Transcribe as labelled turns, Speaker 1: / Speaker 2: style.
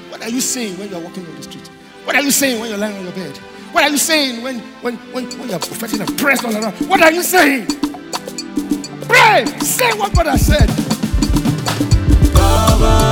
Speaker 1: What are you saying when you are walking on the street? What are you saying when you're lying on your bed? What are you saying when you're propheting and pressed all around? What are you saying? Pray! Say what God has said.